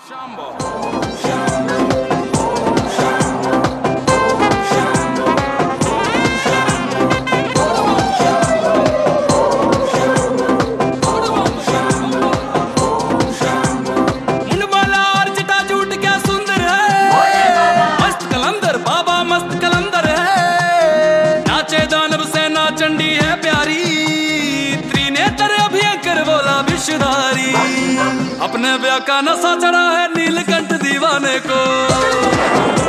चंडी है प्यारी, त्रिनेत्र अभयंकर बोला विषधारी। अपने ब्याह का नशा चढ़ा है नीलकंठ दीवाने को।